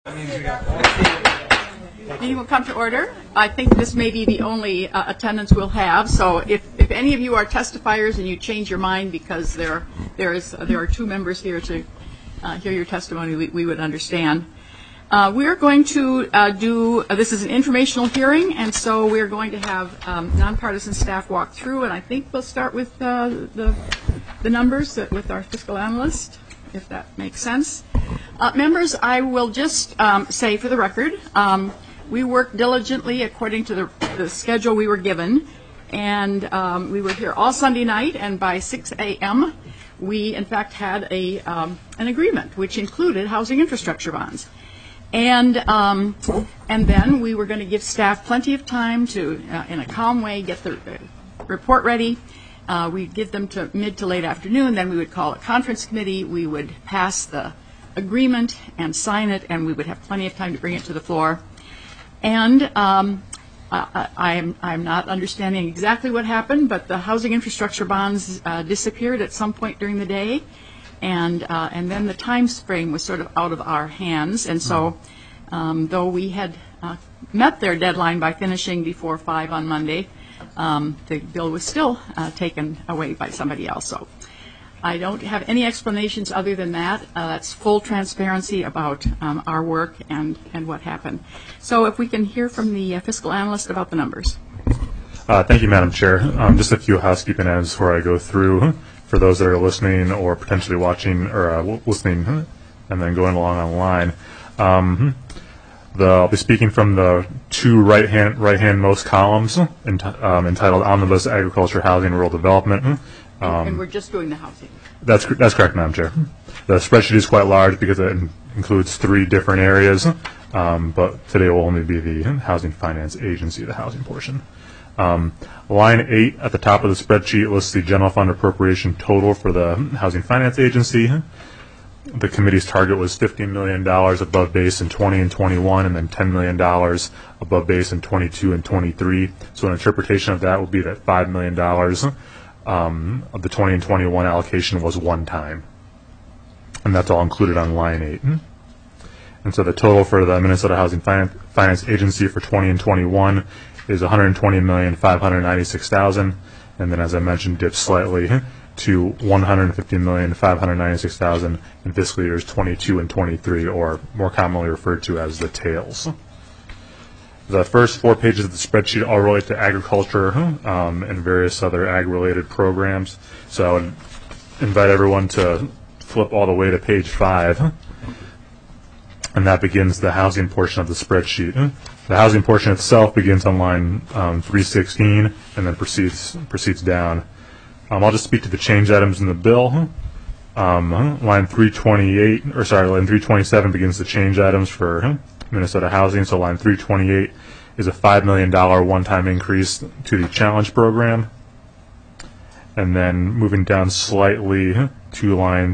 Meeting will come to order. I think this may be the only attendance we'll have. So if any of you are testifiers and you change your mind because there are two members here to hear your testimony, we would understand. We are going to this is an informational hearing, and so we're going to have nonpartisan staff walk through, and I think we'll start with the numbers with our fiscal analyst, if that makes sense. Members, I will just say for the record, we worked diligently according to the schedule we were given, and we were here all Sunday night, and by 6 a.m. we in fact had an agreement which included housing infrastructure bonds. And then we were going to give staff plenty of time to, in a calm way, get the report ready. We'd give them to mid to late afternoon. Then we would call a conference committee. We would pass the agreement and sign it, and we would have plenty of time to bring it to the floor. And I'm not understanding exactly what happened, but the housing infrastructure bonds disappeared at some point during the day. And then the time frame was sort of out of our hands. And so though we had met their deadline by finishing before 5 on Monday, the bill was still taken away by somebody else. So I don't have any explanations other than that. That's full transparency about our work and what happened. So if we can hear from the fiscal analyst about the numbers. Thank you, Madam Chair. Just a few housekeeping items before I go through. For those that are listening or potentially watching or listening and then going along online, I'll be speaking from the two right-hand most columns entitled Omnibus Agriculture, Housing, and Rural Development. And we're just doing the housing. That's correct, Madam Chair. The spreadsheet is quite large because it includes 3 different areas, but today will only be the Housing Finance Agency, the housing portion. Line 8 at the top of the spreadsheet lists the general fund appropriation total for the Housing Finance Agency. The committee's target was $15 million above base in 20 and 21, and then $10 million above base in 22 and 23. So an interpretation of that would be that $5 million of the 20 and 21 allocation was one time. And that's all included on line 8. And so the total for the Minnesota Housing Finance Agency for 20 and 21 is $120,596,000, and then, as I mentioned, dipped slightly to $150,596,000 in fiscal years 22 and 23, or more commonly referred to as the tails. The first 4 pages of the spreadsheet all relate to agriculture and various other ag-related programs. So I would invite everyone to flip all the way to page 5, and that begins the housing portion of the spreadsheet. The housing portion itself begins on line 316 and then proceeds down. I'll just speak to the change items in the bill. Line 327 begins the change items for Minnesota Housing. So line 328 is a $5 million one-time increase to the challenge program. And then moving down slightly to line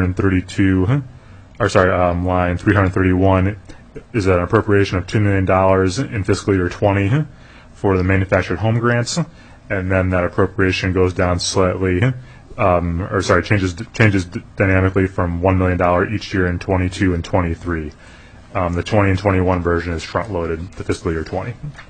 331 is an appropriation of $2 million in fiscal year 20 for the manufactured home grants, and then that appropriation goes down slightly, changes dynamically from $1 million each year in 22 and 23. The 20 and 21 version is front-loaded to fiscal year 20.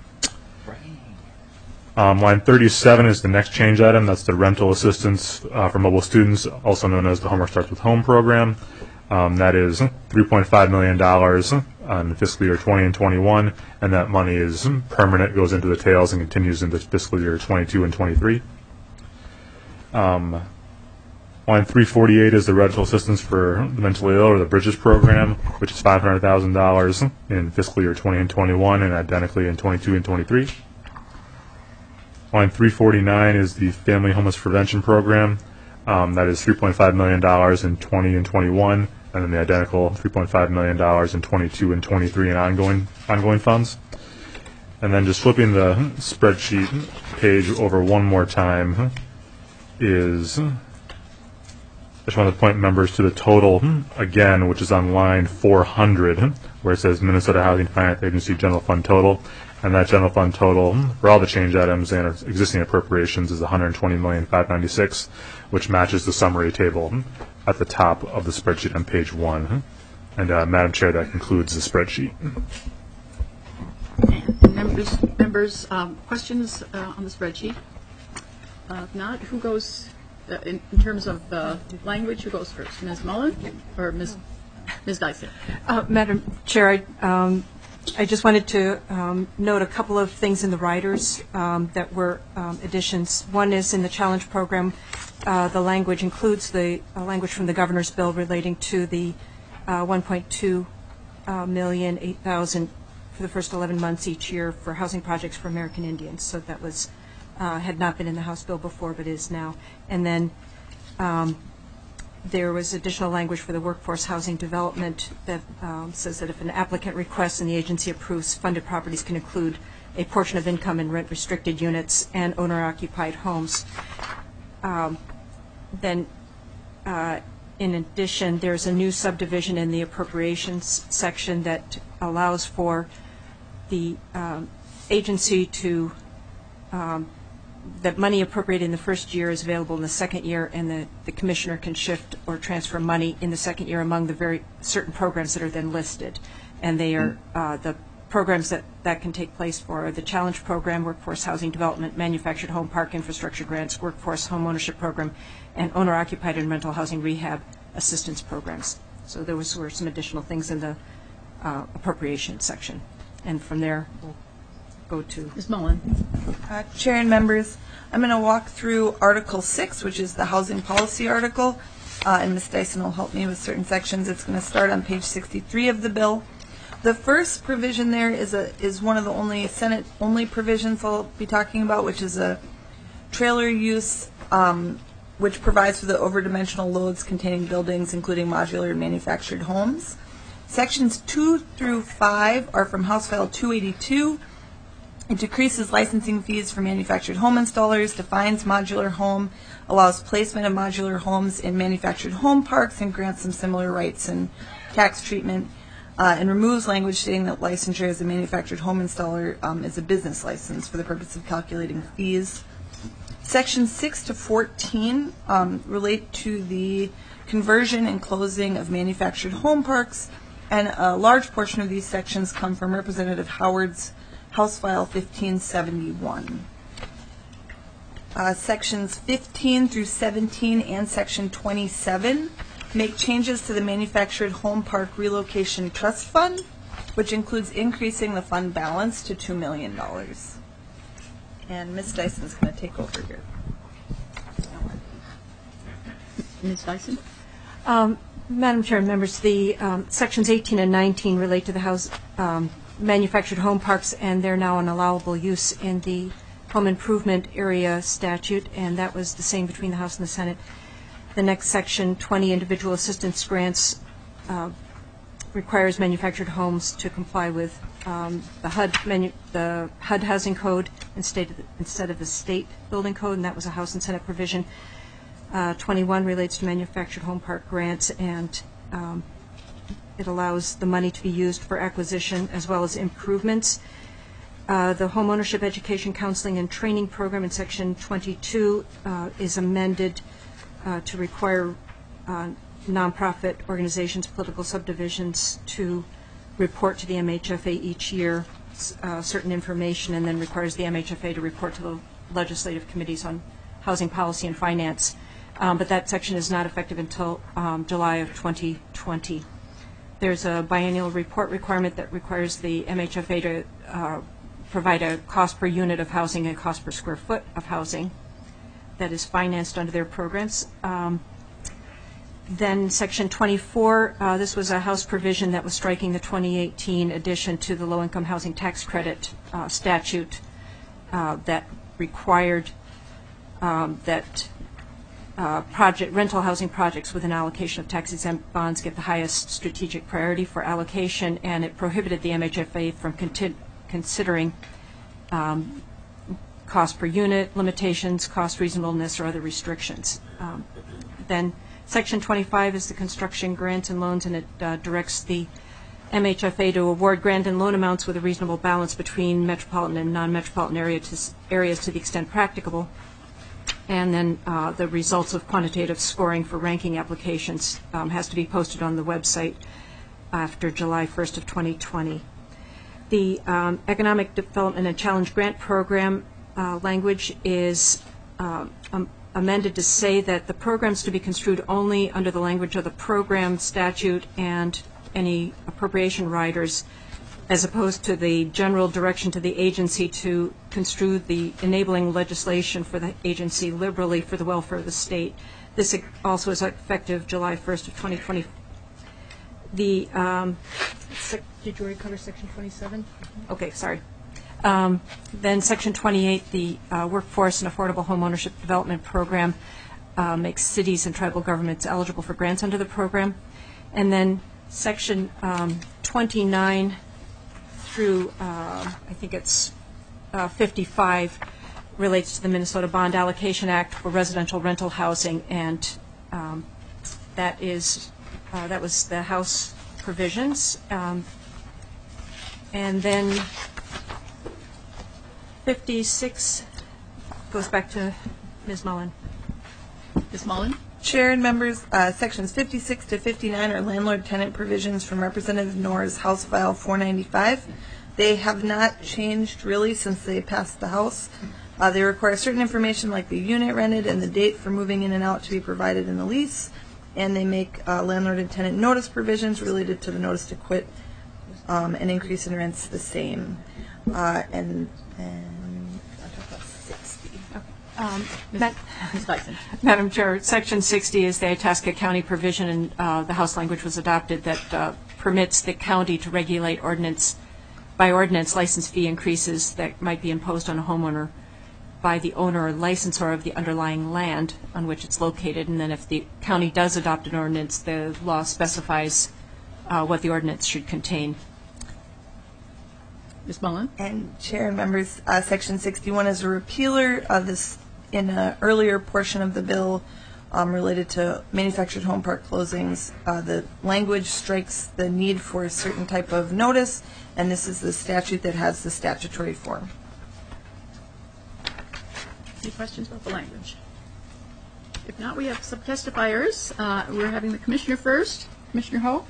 Line 37 is the next change item. That's the rental assistance for mobile students, also known as the Homework Starts with Home program. That is $3.5 million on fiscal year 20 and 21, and that money is permanent, goes into the tails, and continues into fiscal year 22 and 23. Line 348 is the rental assistance for the mentally ill, or the Bridges program, which is $500,000 in fiscal year 20 and 21, and identically in 22 and 23. Line 349 is the Family Homeless Prevention Program. That is $3.5 million in 20 and 21, and then the identical $3.5 million in 22 and 23 in ongoing funds. And then just flipping the spreadsheet page over one more time is, I just want to point members to the total again, which is on line 400, where it says Minnesota Housing Finance Agency General Fund Total. And that general fund total for all the change items and existing appropriations is $120,596,000, which matches the summary table at the top of the spreadsheet on page 1. And Madam Chair, that concludes the spreadsheet. And members, questions on the spreadsheet? If not, who goes, in terms of language, who goes first? Ms. Mullen or Ms. Dyson? Madam Chair, I just wanted to note a couple of things in the riders that were additions. One is in the challenge program, the language includes the language from the governor's bill relating to the 1.2 million, 8,000 for the first 11 months each year for housing projects for American Indians. So that was had not been in the House bill before, but is now. And then there was additional language for the workforce housing development that says that if an applicant requests and the agency approves, funded properties can include a portion of income in rent-restricted units and owner-occupied homes. Then, in addition, there's a new subdivision in the appropriations section that allows for the agency to that money appropriated in the first year is available in the second year, and the commissioner can shift or transfer money in the second year among the very certain programs that are then listed. And they are the programs that can take place for the Challenge Program, Workforce Housing Development, Manufactured Home Park Infrastructure Grants, Workforce Home Ownership Program, and Owner-Occupied and Rental Housing Rehab Assistance Programs. So there were some additional things in the appropriation section. And from there, we'll go to Ms. Mullen. Chair and members, I'm going to walk through Article 6, which is the housing policy article, and Ms. Dyson will help me with certain sections. It's going to start on page 63 of the bill. The first provision there is one of the only Senate-only provisions I'll be talking about, which is a trailer use, which provides for the overdimensional loads containing buildings, including modular and manufactured homes. Sections 2 through 5 are from House File 282. It decreases licensing fees for manufactured home installers, defines modular home, allows placement of modular homes in manufactured home parks, and grants some similar rights and tax treatment, and removes language stating that licensure as a manufactured home installer is a business license for the purpose of calculating fees. Sections 6 to 14 relate to the conversion and closing of manufactured home parks, and a large portion of these sections come from Representative Howard's House File 1571. Sections 15 through 17 and Section 27 make changes to the Manufactured Home Park Relocation Trust Fund, which includes increasing the fund balance to $2 million. And Ms. Dyson's going to take over here. Ms. Dyson? Madam Chair and members, the sections 18 and 19 relate to the manufactured home parks, and they're now an allowable use in the home improvement area statute, and that was the same between the House and the Senate. The next section, 20, individual assistance grants, requires manufactured homes to comply with the HUD housing code instead of the state building code, and that was a House and Senate provision. 21 relates to manufactured home park grants, and it allows the money to be used for acquisition as well as improvements. The Home Ownership Education, Counseling, and Training Program in Section 22 is amended to require nonprofit organizations, political subdivisions, to report to the MHFA each year certain information, and then requires the MHFA to report to the legislative committees on housing policy and finance. But that section is not effective until July of 2020. There's a biennial report requirement that requires the MHFA to provide a cost per unit of housing and a cost per square foot of housing that is financed under their programs. Then Section 24, this was a House provision that was striking the 2018 addition to the low-income housing tax credit statute that required that rental housing projects with an allocation of tax-exempt bonds get the highest strategic priority for allocation, and it prohibited the MHFA from considering cost per unit limitations, cost reasonableness, or other restrictions. Then Section 25 is the construction grants and loans, and it directs the MHFA to award grant and loan amounts with a reasonable balance between metropolitan and non-metropolitan areas to the extent practicable. And then the results of quantitative scoring for ranking applications has to be posted on the website. after July 1st of 2020. The Economic Development and Challenge Grant Program language is amended to say that the programs to be construed only under the language of the program statute and any appropriation riders, as opposed to the general direction to the agency to construe the enabling legislation for the agency liberally for the welfare of the state. This also is effective July 1st of 2020. The did you already cover Section 27? Okay, sorry. Then Section 28, the Workforce and Affordable Homeownership Development Program, makes cities and tribal governments eligible for grants under the program. And then Section 29 through, I think it's 55, relates to the Minnesota Bond Allocation Act for residential rental housing, and that was the House provisions. And then 56 goes back to Ms. Mullen. Ms. Mullen? Chair and members, sections 56 to 59 are landlord-tenant provisions from Representative Knorr's House File 495. They have not changed really since they passed the House. They require certain information like the unit rented and the date for moving in and out to be provided in the lease, and they make landlord and tenant notice provisions related to the notice to quit and increase in rents the same. And I'll talk about 60. Ms. Dyson. Madam Chair, Section 60 is the Itasca County provision, and the House language was adopted that permits the county to regulate by ordinance license fee increases that might be imposed on a homeowner by the owner or licensor of the underlying land on which it's located. And then if the county does adopt an ordinance, the law specifies what the ordinance should contain. Ms. Mullen? And Chair and members, Section 61 is a repealer of this in an earlier portion of the bill related to manufactured home park closings. The language strikes the need for a certain type of notice, and this is the statute that has the statutory form. Any questions about the language? If not, we have some testifiers. We're having the Commissioner first. Commissioner Ho?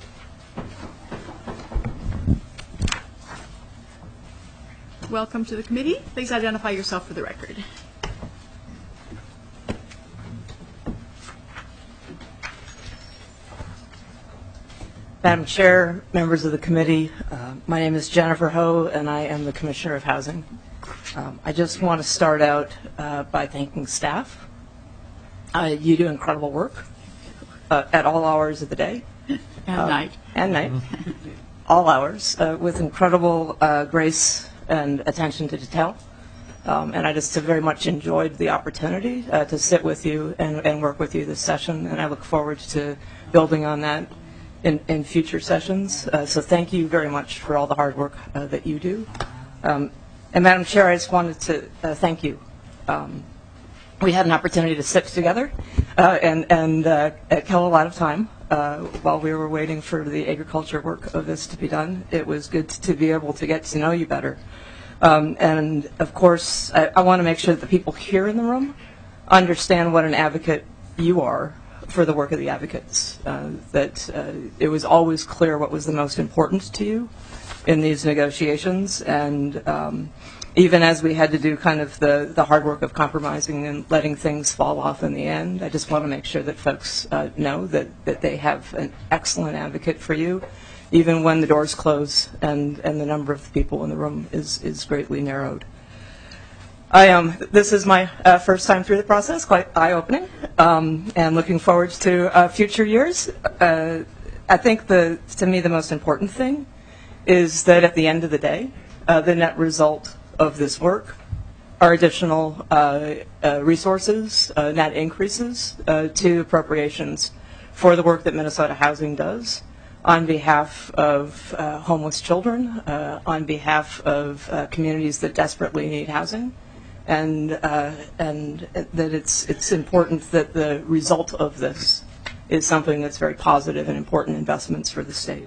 Welcome to the committee. Please identify yourself for the record. Madam Chair, members of the committee, my name is Jennifer Ho, and I am the Commissioner of Housing. I just want to start out by thanking staff. You do incredible work at all hours of the day. Night. And night. All hours, with incredible grace and attention to detail. And I just have very much enjoyed the opportunity to sit with you and work with you this session, and I look forward to building on that in future sessions. So thank you very much for all the hard work that you do. And Madam Chair, I just wanted to thank you. We had an opportunity to sit together and kill a lot of time while we were waiting for the agriculture work of this to be done. It was good to be able to get to know you better. And of course, I want to make sure that the people here in the room understand what an advocate you are for the work of the advocates, that it was always clear what was the most important to you in these negotiations, and even as we had to do kind of the hard work of compromising and letting things fall off in the end, I just want to make sure that folks know that they have an excellent advocate for you, even when the doors close and the number of people in the room is greatly narrowed. This is my first time through the process, quite eye-opening, and looking forward to future years. I think to me the most important thing is that at the end of the day, the net result of this work are additional resources, net increases to appropriations for the work that Minnesota Housing does on behalf of homeless children, on behalf of communities that desperately need housing. And that it's important that the result of this is something that's very positive and important investments for the state.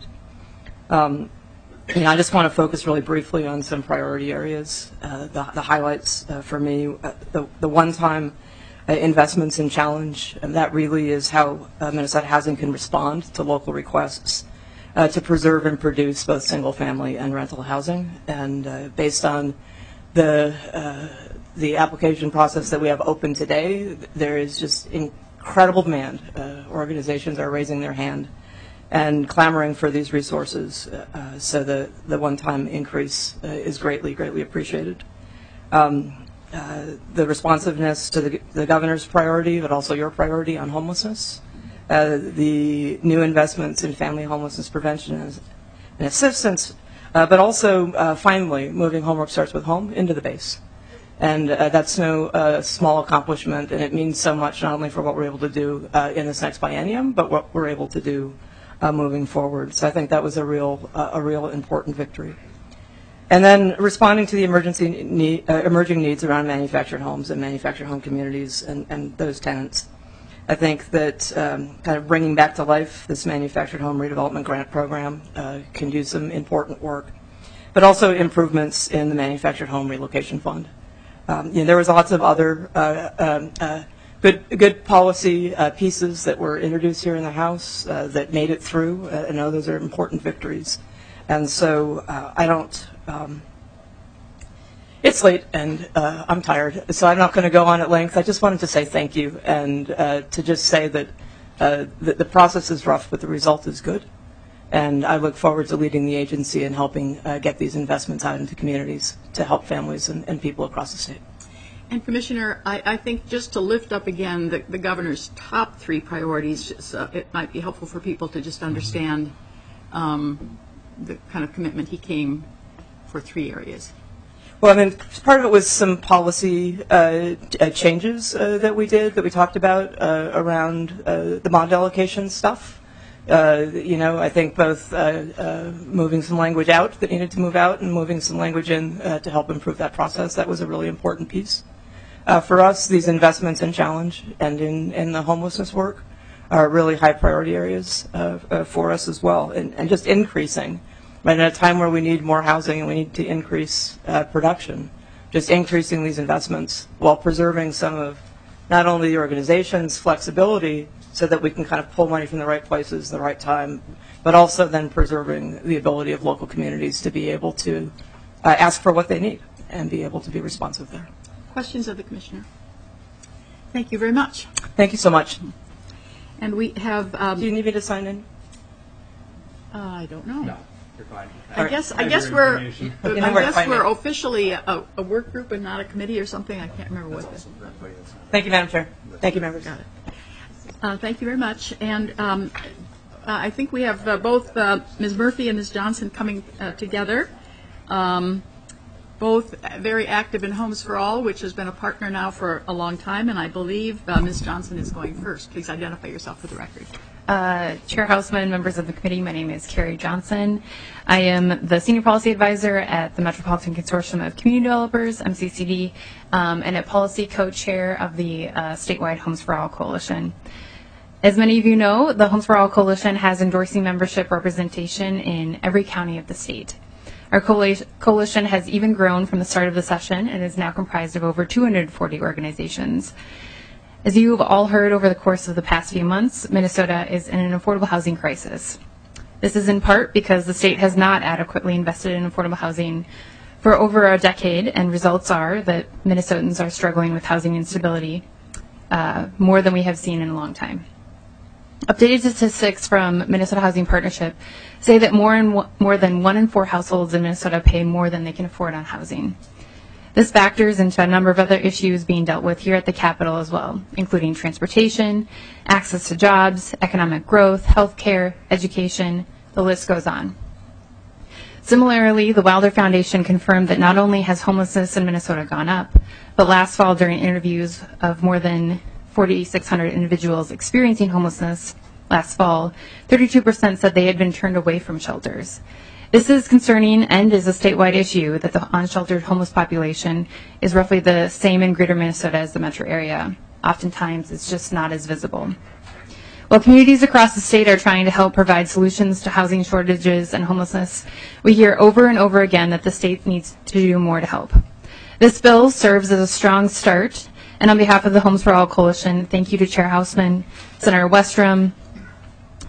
I just want to focus really briefly on some priority areas. The highlights for me, the one-time investments in Challenge, and that really is how Minnesota Housing can respond to local requests to preserve and produce both single-family and rental housing. And based on the application process that we have open today, there is just incredible demand. Organizations are raising their hand and clamoring for these resources, so the one-time increase is greatly appreciated. The responsiveness to the governor's priority, but also your priority on homelessness, the new investments in family homelessness prevention and assistance, but also finally moving Homework Starts with Home into the base. And that's no small accomplishment, and it means so much not only for what we're able to do in this next biennium, but what we're able to do moving forward. So I think that was a real important victory. And then responding to the emerging needs around manufactured homes and manufactured home communities and those tenants. I think that kind of bringing back to life this manufactured home redevelopment grant program can do some important work, but also improvements in the manufactured home relocation fund. There was lots of other good policy pieces that were introduced here in the House that made it through. I know those are important victories. And so I don't, it's late and I'm tired, so I'm not going to go on at length. I just wanted to say thank you and to just say that the process is rough, but the result is good. And I look forward to leading the agency and helping get these investments out into communities to help families and people across the state. And Commissioner, I think just to lift up again the governor's top 3 priorities, it might be helpful for people to just understand the kind of commitment he came for 3 areas. Well, I mean, part of it was some policy changes that we did, that we talked about around the bond allocation stuff. I think both moving some language out that needed to move out and moving some language in to help improve that process. That was a really important piece. For us, these investments in challenge and in the homelessness work are really high priority areas for us as well, and just increasing. Right, at a time where we need more housing and we need to increase production, just increasing these investments while preserving some of not only the organization's flexibility so that we can kind of pull money from the right places at the right time, but also then preserving the ability of local communities to be able to ask for what they need and be able to be responsive there. Questions of the Commissioner? Thank you very much. Thank you so much. And we have... Do you need me to sign in? I don't know. No, you're fine. I guess we're officially a work group and not a committee or something. I can't remember what this is. Thank you, Madam Chair. Thank you, members. Got it. Thank you very much. And I think we have both Ms. Murphy and Ms. Johnson coming together. Both very active in Homes for All, which has been a partner now for a long time. And I believe Ms. Johnson is going first. Please identify yourself for the record. Chair Hausman, members of the committee, my name is Carrie Johnson. I am the Senior Policy Advisor at the Metropolitan Consortium of Community Developers, MCCD, and a Policy Co-Chair of the statewide Homes for All Coalition. As many of you know, the Homes for All Coalition has endorsing membership representation in every county of the state. Our coalition has even grown from the start of the session and is now comprised of over 240 organizations. As you have all heard over the course of the past few months, Minnesota is in an affordable housing crisis. This is in part because the state has not adequately invested in affordable housing for over a decade, and results are that Minnesotans are struggling with housing instability more than we have seen in a long time. Updated statistics from Minnesota Housing Partnership say that more than 1 in 4 households in Minnesota pay more than they can afford on housing. This factors into a number of other issues being dealt with here at the Capitol as well, including transportation, access to jobs, economic growth, healthcare, education, the list goes on. Similarly, the Wilder Foundation confirmed that not only has homelessness in Minnesota gone up, but last fall during interviews of more than 4,600 individuals experiencing homelessness last fall, 32% said they had been turned away from shelters. This is concerning and is a statewide issue that the unsheltered homeless population is roughly the same in greater Minnesota as the metro area. Oftentimes, it's just not as visible. While communities across the state are trying to help provide solutions to housing shortages and homelessness, we hear over and over again that the state needs to do more to help. This bill serves as a strong start, and on behalf of the Homes for All Coalition, thank you to Chair Hausman, Senator Westrom,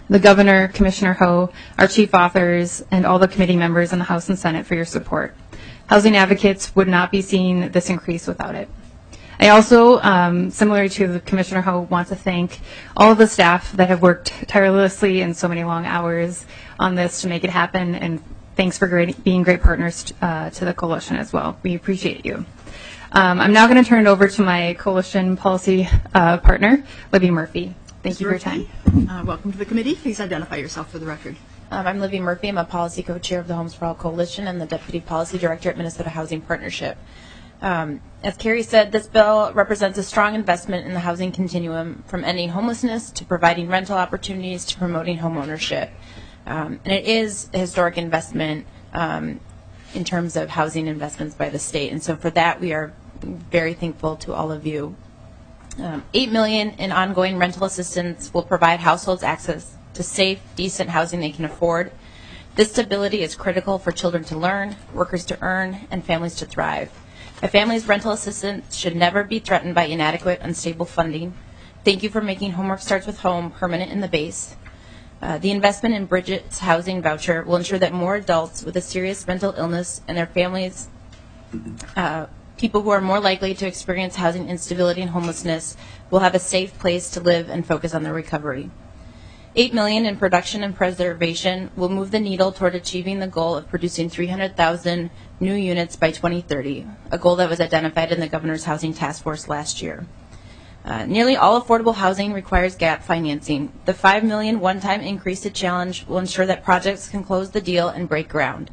the Governor, Commissioner Ho, our chief authors, and all the committee members in the House and Senate for your support. Housing advocates would not be seeing this increase without it. I also, similar to Commissioner Ho, want to thank all of the staff that have worked tirelessly and so many long hours on this to make it happen, and thanks for being great partners to the coalition as well. We appreciate you. I'm now going to turn it over to my coalition policy partner, Libby Murphy. Thank you for your time. Welcome to the committee. Please identify yourself for the record. I'm Libby Murphy. I'm a policy co-chair of the Homes for All Coalition and the Deputy Policy Director at Minnesota Housing Partnership. As Carrie said, this bill represents a strong investment in the housing continuum, from ending homelessness to providing rental opportunities to promoting home ownership. And it is a historic investment in terms of housing investments by the state. And so for that, we are very thankful to all of you. $8 million in ongoing rental assistance will provide households access to safe, decent housing they can afford. This stability is critical for children to learn, workers to earn, and families to thrive. A family's rental assistance should never be threatened by inadequate, unstable funding. Thank you for making Homework Starts with Home permanent in the base. The investment in Bridget's housing voucher will ensure that more adults with a serious mental illness and their families, people who are more likely to experience housing instability and homelessness, will have a safe place to live and focus on their recovery. $8 million in production and preservation will move the needle toward achieving the goal of producing 300,000 new units by 2030, a goal that was identified in the Governor's Housing Task Force last year. Nearly all affordable housing requires gap financing. The $5 million one-time increase to challenge will ensure that projects can close the deal and break ground.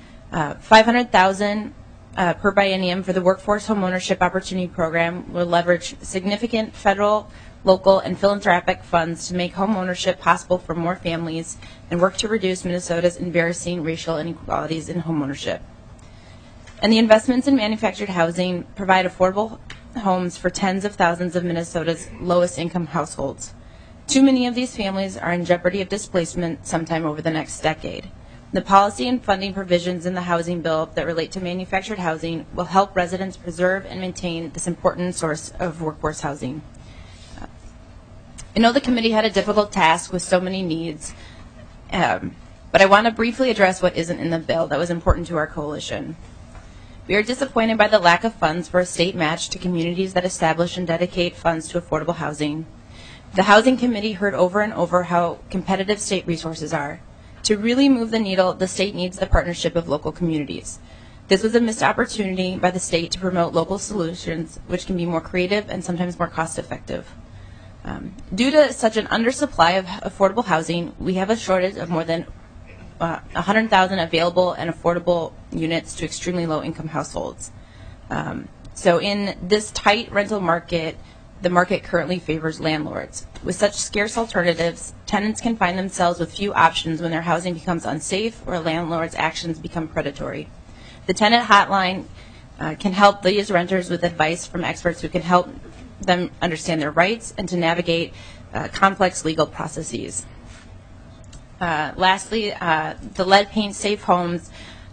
$500,000 per biennium for the Workforce Homeownership Opportunity Program will leverage significant federal, local, and philanthropic funds to make home ownership possible for more families and work to reduce Minnesota's embarrassing racial inequalities in home ownership. And the investments in manufactured housing provide affordable homes for tens of thousands of Minnesota's lowest income households. Too many of these families are in jeopardy of displacement sometime over the next decade. The policy and funding provisions in the housing bill that relate to manufactured housing will help residents preserve and maintain this important source of workforce housing. I know the committee had a difficult task with so many needs, but I want to briefly address what isn't in the bill that was important to our coalition. We are disappointed by the lack of funds for a state match to communities that establish and dedicate funds to affordable housing. The Housing Committee heard over and over how competitive state resources are. To really move the needle, the state needs the partnership of local communities. This was a missed opportunity by the state to promote local solutions, which can be more creative and sometimes more cost-effective. Due to such an undersupply of affordable housing, we have a shortage of more than 100,000 available and affordable units to extremely low-income households. So in this tight rental market, the market currently favors landlords. With such scarce alternatives, tenants can find themselves with few options when their housing becomes unsafe or a landlord's actions become predatory. The tenant hotline can help these renters with advice from experts who can help them understand their rights and to navigate complex legal processes. Lastly, the lead paint safe homes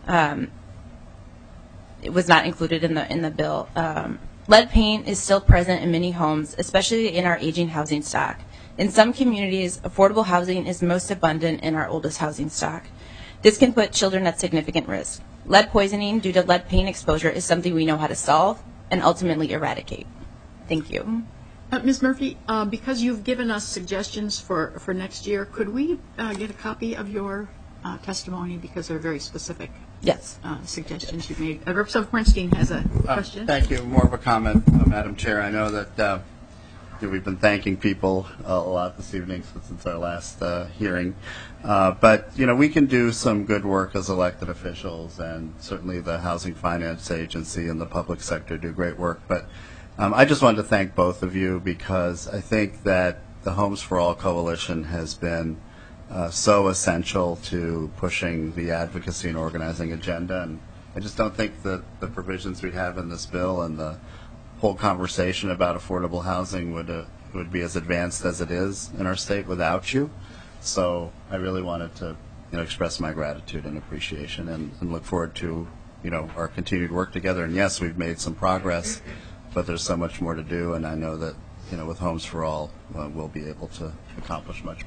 it was not included in the bill. Lead paint is still present in many homes, especially in our aging housing stock. In some communities, affordable housing is most abundant in our oldest housing stock. This can put children at significant risk. Lead poisoning due to lead paint exposure is something we know how to solve and ultimately eradicate. Thank you. Ms. Murphy, because you've given us suggestions for next year, could we get a copy of your testimony, because they're very specific Yes. Suggestions you've made. Representative Hornstein has a question. Thank you. More of a comment, Madam Chair. I know that we've been thanking people a lot this evening since our last hearing. But, we can do some good work as elected officials, and certainly the Housing Finance Agency and the public sector do great work. But I just wanted to thank both of you, because I think that the Homes for All Coalition has been so essential to pushing the advocacy and organizing agenda. And I just don't think that the provisions we have in this bill and the whole conversation about affordable housing would be as advanced as it is in our state without you. So I really wanted to express my gratitude and appreciation, and look forward to our continued work together. And yes, we've made some progress, but there's so much more to do, and I know that with Homes for All we'll be able to accomplish much more.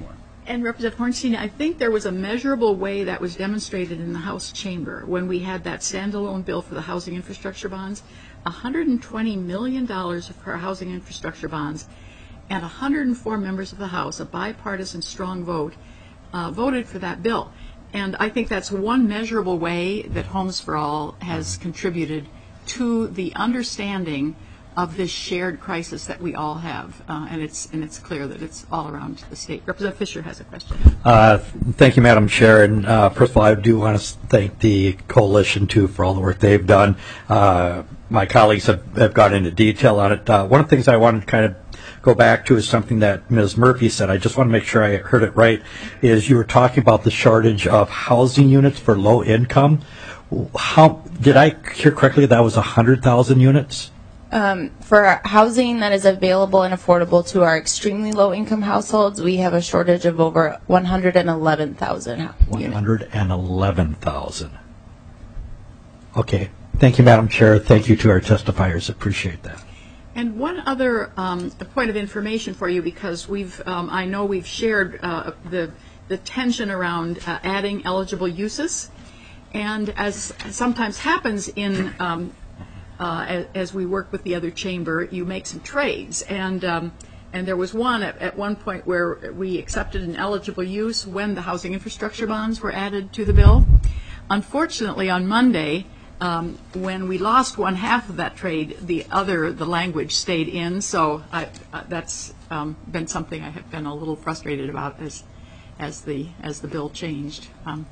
And Representative Hornstein, I think there was a measurable way that was demonstrated in the House chamber when we had that standalone bill for the housing infrastructure bonds, $120 million for housing infrastructure bonds, and 104 members of the House, a bipartisan strong vote, voted for that bill. And I think that's one measurable way that Homes for All has contributed to the understanding of this shared crisis that we all have, and it's clear that it's all around the state. Representative Fisher has a question. Thank you, Madam Chair. And first of all, I do want to thank the coalition too for all the work they've done. My colleagues have gone into detail on it. One of the things I wanted to kind of go back to is something that Ms. Murphy said. I just want to make sure I heard it right. Is you were talking about the shortage of housing units for low income. How did I hear correctly? That was 100,000 units. For housing that is available and affordable to our extremely low-income households, we have a shortage of over 111,000 units. 111,000. Okay. Thank you, Madam Chair. Thank you to our testifiers. Appreciate that. And one other point of information for you, because I know we've shared the tension around adding eligible uses, and as sometimes happens in as we work with the other chamber, you make some trades, and there was one at one point where we accepted an eligible use when the housing infrastructure bonds were added to the bill. Unfortunately, on Monday, when we lost one half of that trade, the language stayed in. So that's been something I have been a little frustrated about as the bill changed.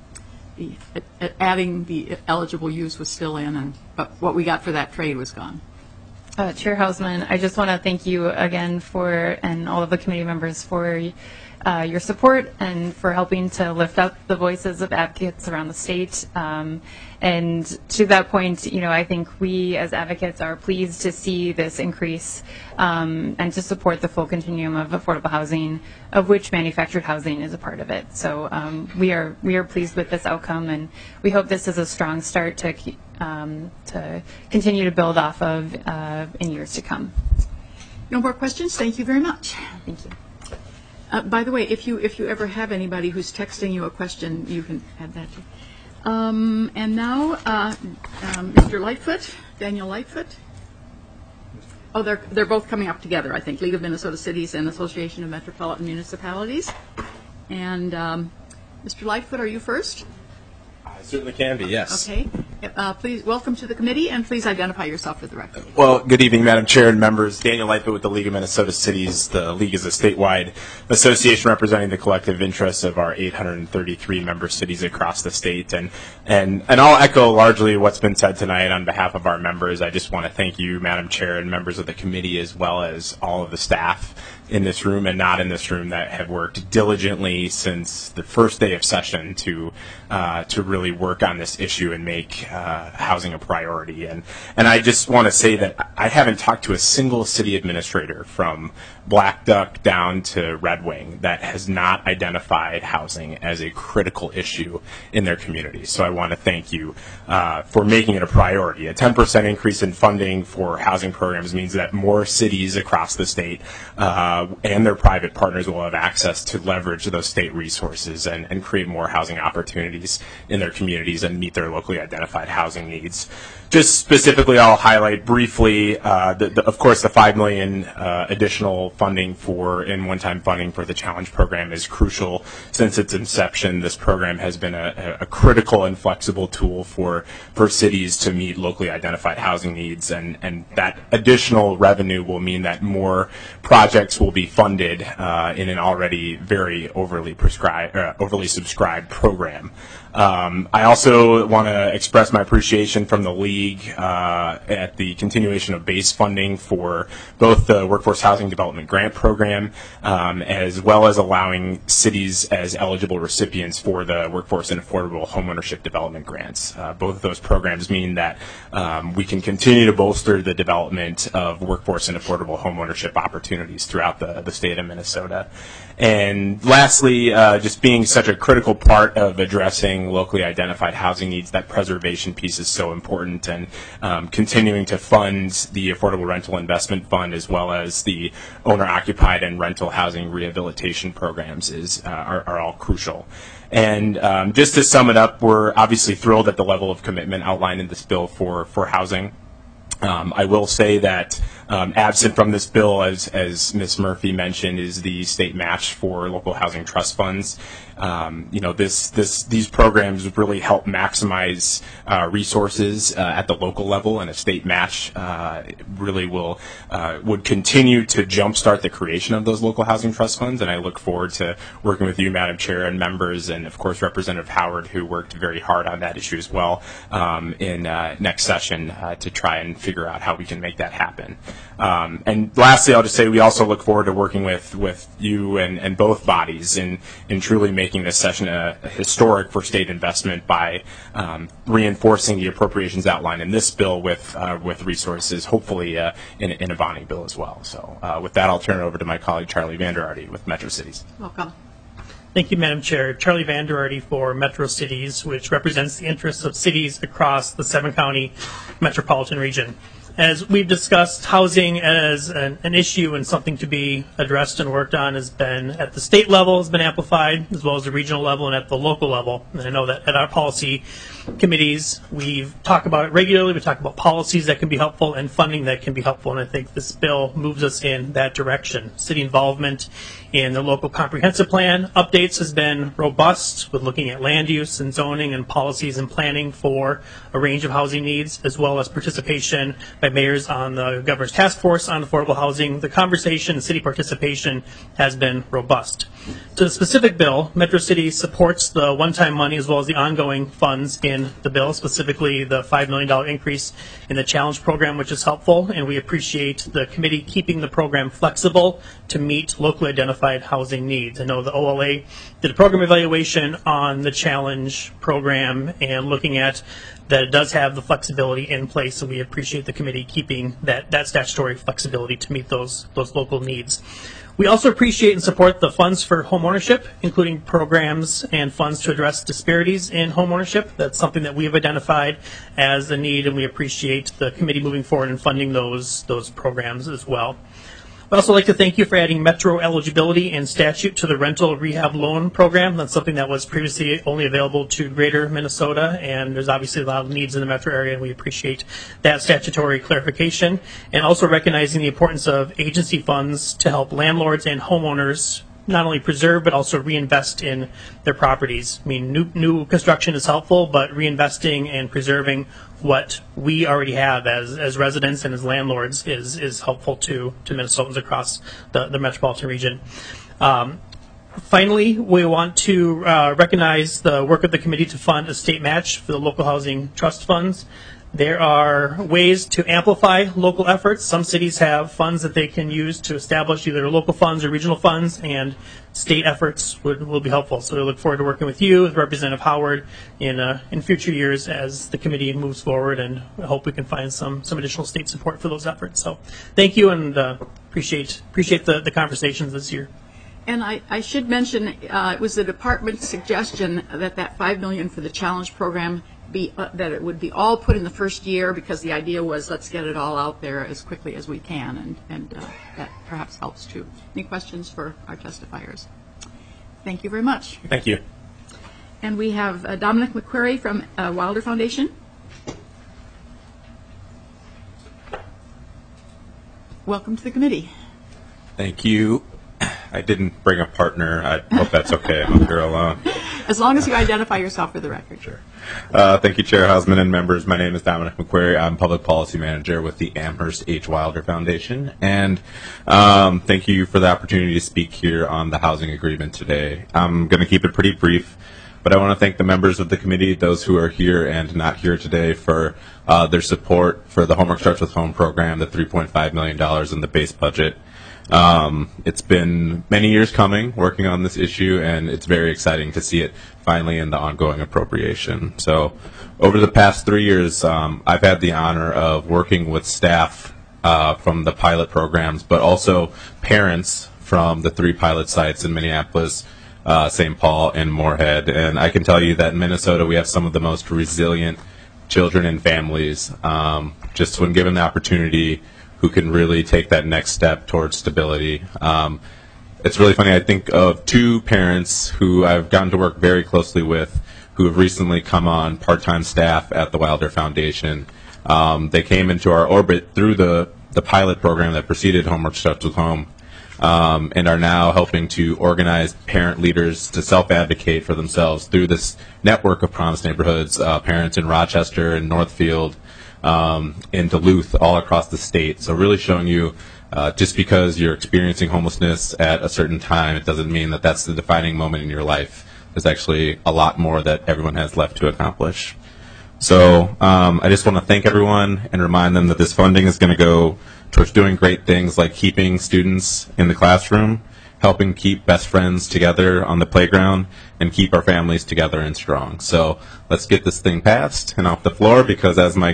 Adding the eligible use was still in, but what we got for that trade was gone. Chair Hausman, I just want to thank you again and all of the committee members for your support and for helping to lift up the voices of advocates around the state. And to that point, I think we as advocates are pleased to see this increase and to support the full continuum of affordable housing, of which manufactured housing is a part of it. So we are pleased with this outcome, and we hope this is a strong start to continue to build off of in years to come. No more questions. Thank you very much. Thank you. By the way, if you ever have anybody who's texting you a question, you can add that too. And now, Mr. Lightfoot, Daniel Lightfoot. Oh, they're both coming up together, I think. League of Minnesota Cities and Association of Metropolitan Municipalities. And Mr. Lightfoot, are you first? I certainly can be, yes. Okay. Please welcome to the committee, and please identify yourself for the record. Well, good evening, Madam Chair and members. Daniel Lightfoot with the League of Minnesota Cities. The League is a statewide association representing the collective interests of our 833 member cities across the state. And I'll echo largely what's been said tonight on behalf of our members. I just want to thank you, Madam Chair, and members of the committee, as well as all of the staff in this room and not in this room that have worked diligently since the first day of session to really work on this issue and make housing a priority. And I just want to say that I haven't talked to a single city administrator from Black Duck down to Red Wing that has not identified housing as a critical issue in their community. So I want to thank you for making it a priority. A 10% increase in funding for housing programs means that more cities across the state and their private partners will have access to leverage those state resources and create more housing opportunities in their communities and meet their locally identified housing needs. Just specifically, I'll highlight briefly, of course, the $5 million additional funding and one-time funding for the Challenge program is crucial. Since its inception, this program has been a critical and flexible tool for cities to meet locally identified housing needs, and that additional revenue will mean that more projects will be funded in an already very overly subscribed program. I also want to express my appreciation from the League at the continuation of base funding for both the Workforce Housing Development Grant Program as well as allowing cities as eligible recipients for the Workforce and Affordable Homeownership Development Grants. Both of those programs mean that we can continue to bolster the development of workforce and affordable homeownership opportunities throughout the state of Minnesota. And lastly, just being such a critical part of addressing locally identified housing needs, that preservation piece is so important. and continuing to fund the Affordable Rental Investment Fund as well as the owner-occupied and rental housing rehabilitation programs are all crucial. And just to sum it up, we're obviously thrilled at the level of commitment outlined in this bill for housing. I will say that absent from this bill, as Ms. Murphy mentioned, is the state match for local housing trust funds. These programs really help maximize resources at the local level, and a state match really would continue to jumpstart the creation of those local housing trust funds. And I look forward to working with you, Madam Chair, and members, and of course Representative Howard, who worked very hard on that issue as well, in next session to try and figure out how we can make that happen. And lastly, I'll just say we also look forward to working with you and both bodies in truly making this session a historic for state investment by reinforcing the appropriations outlined in this bill with resources, hopefully in a bonding bill as well. So with that, I'll turn it over to my colleague Charlie Vanderarty with Metro Cities. Welcome. Thank you, Madam Chair. Charlie Vanderarty for Metro Cities, which represents the interests of cities across the 7-county metropolitan region. As we've discussed, housing as an issue and something to be addressed and worked on has been at the state level, has been amplified, as well as the regional level and at the local level. And I know that at our policy committees, we talk about it regularly. We talk about policies that can be helpful and funding that can be helpful. And I think this bill moves us in that direction. City involvement in the local comprehensive plan updates has been robust, with looking at land use and zoning and policies and planning for a range of housing needs, as well as participation by mayors on the governor's task force on affordable housing. The conversation and city participation has been robust. To the specific bill, Metro City supports the one-time money as well as the ongoing funds in the bill, specifically the $5 million increase in the challenge program, which is helpful, and we appreciate the committee keeping the program flexible to meet locally identified housing needs. I know the OLA did a program evaluation on the challenge program and looking at that it does have the flexibility in place, so we appreciate the committee keeping that statutory flexibility to meet those local needs. We also appreciate and support the funds for homeownership, including programs and funds to address disparities in homeownership. That's something that we have identified as a need, and we appreciate the committee moving forward and funding those programs as well. I'd also like to thank you for adding Metro eligibility and statute to the rental rehab loan program. That's something that was previously only available to greater Minnesota, and there's obviously a lot of needs in the Metro area, and we appreciate that statutory clarification. And also recognizing the importance of agency funds to help landlords and homeowners not only preserve but also reinvest in their properties. I mean, new construction is helpful, but reinvesting and preserving what we already have as residents and as landlords is helpful to Minnesotans across the metropolitan region. Finally, we want to recognize the work of the committee to fund a state match for the local housing trust funds. There are ways to amplify local efforts. Some cities have funds that they can use to establish either local funds or regional funds, and state efforts will be helpful. So we look forward to working with you, with Representative Howard, in future years as the committee moves forward, and I hope we can find some additional state support for those efforts. So thank you, and appreciate the conversations this year. And I should mention, it was the department's suggestion that $5 million for the challenge program that it would be all put in the first year, because the idea was let's get it all out there as quickly as we can, and that perhaps helps too. Any questions for our testifiers? Thank you very much. Thank you. And we have Dominic McQuarrie from Wilder Foundation. Welcome to the committee. Thank you. I didn't bring a partner. I hope that's okay. I'm here alone. As long as you identify yourself for the record. Sure. Thank you, Chair Hausman and members. My name is Dominic McQuarrie. I'm Public Policy Manager with the Amherst H. Wilder Foundation. And thank you for the opportunity to speak here on the housing agreement today. I'm going to keep it pretty brief, but I want to thank the members of the committee, those who are here and not here today, for their support for the Homework Starts with Home program, the $3.5 million in the base budget. It's been many years coming, working on this issue, and it's very exciting to see it finally in the ongoing appropriation. So over the past 3 years, I've had the honor of working with staff from the pilot programs, but also parents from the 3 pilot sites in Minneapolis, St. Paul, and Moorhead. And I can tell you that in Minnesota we have some of the most resilient children and families, just when given the opportunity, who can really take that next step towards stability. It's really funny. I think of two parents who I've gotten to work very closely with who have recently come on part-time staff at the Wilder Foundation. They came into our orbit through the pilot program that preceded Homework Starts with Home, and are now helping to organize parent leaders to self-advocate for themselves through this network of Promise Neighborhoods, parents in Rochester and Northfield, in Duluth, all across the state. So really showing you just because you're experiencing homelessness at a certain time, it doesn't mean that that's the defining moment in your life. There's actually a lot more that everyone has left to accomplish. So I just want to thank everyone and remind them that this funding is going to go towards doing great things like keeping students in the classroom, helping keep best friends together on the playground, and keep our families together and strong. So let's get this thing passed and off the floor, because as my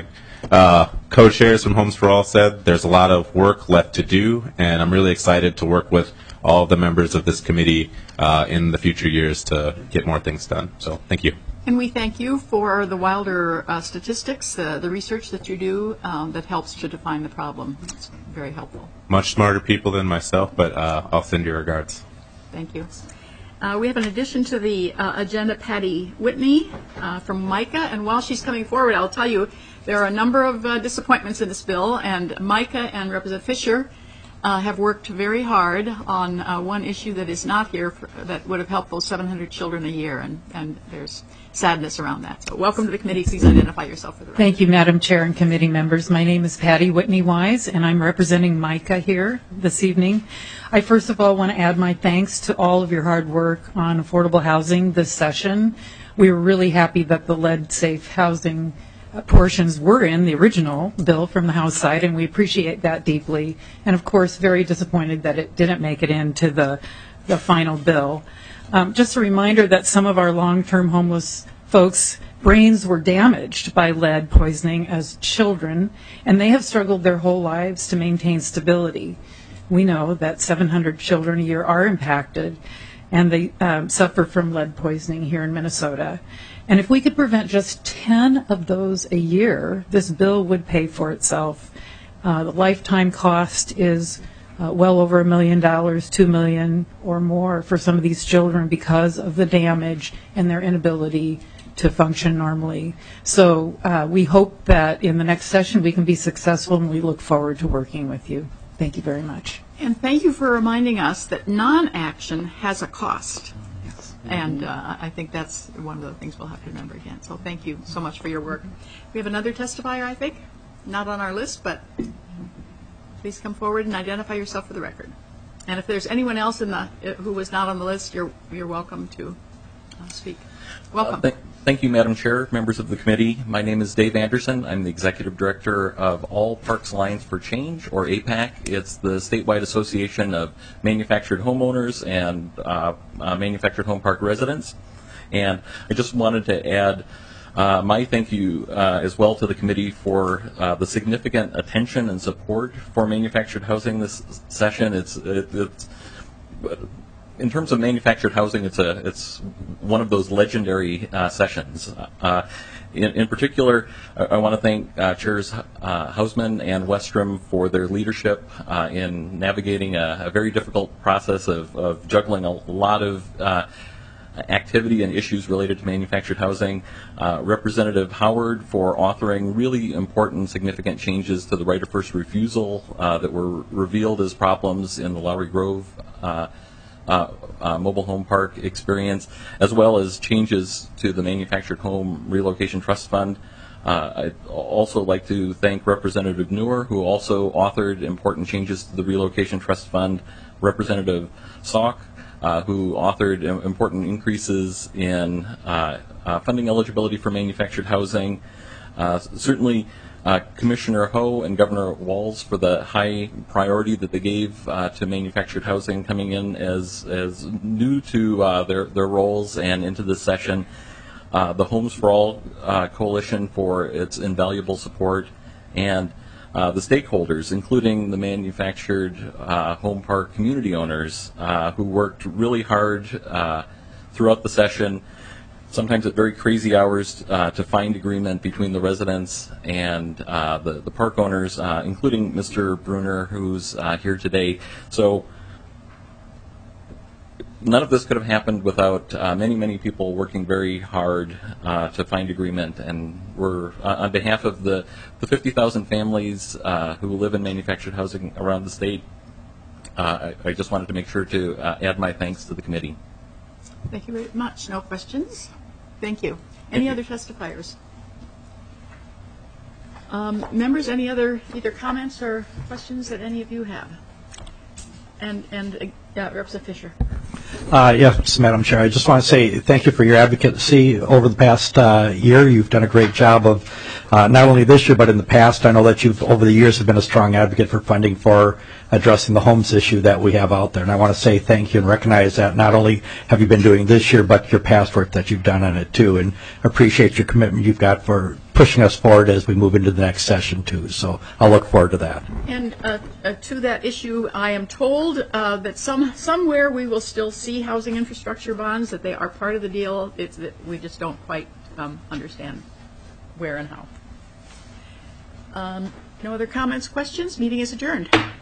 co-chairs from Homes for All said, there's a lot of work left to do, and I'm really excited to work with all of the members of this committee in the future years to get more things done. So thank you. And we thank you for the Wilder statistics, the research that you do that helps to define the problem. It's very helpful. Much smarter people than myself, but I'll send you regards. Thank you. We have an addition to the agenda, Patty Whitney from MICA, and while she's coming forward, I'll tell you there are a number of disappointments in this bill, and MICA and Representative Fisher have worked very hard on one issue that is not here that would have helped those 700 children a year, and there's sadness around that. So welcome to the committee. Please identify yourself for the record. Thank you, Madam Chair and committee members. My name is Patty Whitney Wise, and I'm representing MICA here this evening. I first of all want to add my thanks to all of your hard work on affordable housing this session. We were really happy that the lead-safe housing portions were in the original bill from the House side, and we appreciate that deeply. And of course, very disappointed that it didn't make it into the final bill. Just a reminder that some of our long-term homeless folks' brains were damaged by lead poisoning as children, and they have struggled their whole lives to maintain stability. We know that 700 children a year are impacted, and they suffer from lead poisoning here in Minnesota. And if we could prevent just 10 of those a year, this bill would pay for itself. The lifetime cost is well over $1 million, $2 million or more for some of these children because of the damage and their inability to function normally. So we hope that in the next session we can be successful, and we look forward to working with you. Thank you very much. And thank you for reminding us that non-action has a cost. And I think that's one of the things we'll have to remember again. So thank you so much for your work. We have another testifier, I think, not on our list, but please come forward and identify yourself for the record. And if there's anyone else who was not on the list, you're welcome to speak. Welcome. Thank you, Madam Chair, members of the committee. My name is Dave Anderson. I'm the Executive Director of All Parks Alliance for Change, or APAC. It's the statewide association of manufactured homeowners and manufactured home park residents. And I just wanted to add my thank you as well to the committee for the significant attention and support for manufactured housing this session. It's in terms of manufactured housing, it's one of those legendary sessions. In particular, I want to thank Chairs Hausman and Westrom for their leadership in navigating a very difficult process of juggling a lot of activity and issues related to manufactured housing. Representative Howard for authoring really important, significant changes to the right of first refusal that were revealed as problems in the Lowry Grove mobile home park experience, as well as changes to the Manufactured Home Relocation Trust Fund. I'd also like to thank Representative Newer, who also authored important changes to the Relocation Trust Fund, Representative Salk, who authored important increases in funding eligibility for manufactured housing. Certainly, Commissioner Ho and Governor Walz for the high priority that they gave to manufactured housing coming in as new to their roles and into this session. The Homes for All Coalition for its invaluable support, and the stakeholders, including the manufactured home park community owners who worked really hard throughout the session sometimes at very crazy hours to find agreement between the residents and the park owners, including Mr. Bruner, who's here today. So none of this could have happened without many people working very hard to find agreement. And we're, on behalf of the 50,000 families who live in manufactured housing around the state, I just wanted to make sure to add my thanks to the committee. Thank you very much. No questions? Thank you. Any other testifiers? Members, any other either comments or questions that any of you have? And Representative Fisher. Yes, Madam Chair. I just want to say thank you for your advocacy over the past year. You've done a great job of not only this year but in the past. I know that you've over the years have been a strong advocate for funding for addressing the homes issue that we have out there. And I want to say thank you and recognize that not only have you been doing this year but your past work that you've done on it too, and appreciate your commitment you've got for pushing us forward as we move into the next session too. So I'll look forward to that. And to that issue, I am told that somewhere we will still see housing infrastructure bonds, that they are part of the deal. It's that we just don't quite understand where and how. No other comments, questions? Meeting is adjourned.